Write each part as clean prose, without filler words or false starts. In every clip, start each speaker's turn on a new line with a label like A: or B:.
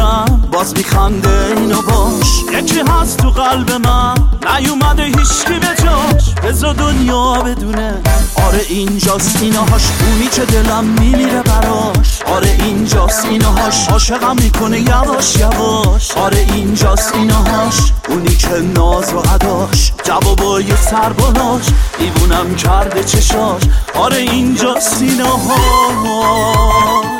A: میرم باز میخنده اینو باش. یکی هست تو قلب من نیومده هیچکی به جاش، بذار دنیا بدونه آره اینجاست ایناهاش. اونی که دلم میمیره براش آره اینجاست ایناهاش. عاشقم میکنه یواش یواش آره اینجاست ایناهاش. اونی که ناز و عداش جوابای سر بالاش دیوونم کرده چشاش آره اینجاست ایناهاش.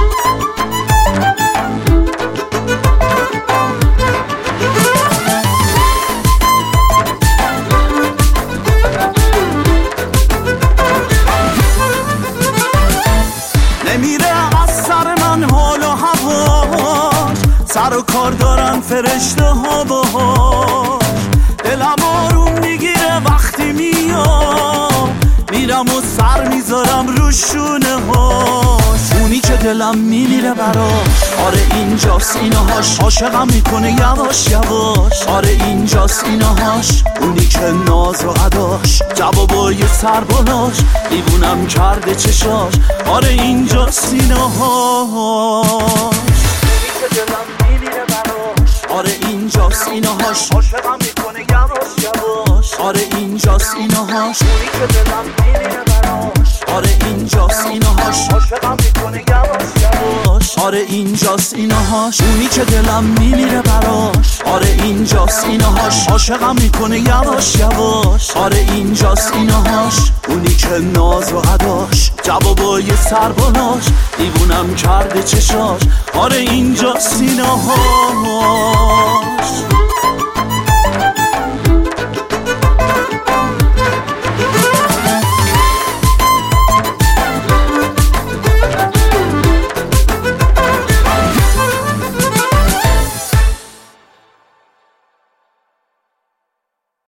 A: نمیره از سر من حال و هواش، سر و کار دارن فرشته ها باهاش. دلم آروم میگیره وقتی میام، میرم و سر میذارم رو شونه هاش. اونی که دلم میمیره براش آره اینجاست ایناهاش. عاشقم میکنه یواش یواش آره اینجاست ایناهاش. اونی که ناز و عداش جوابای سر بالاش دیوونم کرده چشاش آره اینجاست ایناهاش. اونی که دلم میمیره براش آره اینجاست ایناهاش. عاشقم میکنه یواش یواش آره اینجاست ایناهاش. اونی که دلم میمیره براش آره اینجاست ایناهاش. عاشقم میکنه یواش یواش آره اینجاست ایناهاش. اونی که دلم میمیره براش آره اینجاست ایناهاش. عاشقم میکنه یواش یواش آره اینجاست ایناهاش. اونی که ناز و عداش جوابای سر بالاش دیوونم کرده چشاش آره اینجاست ایناهاش.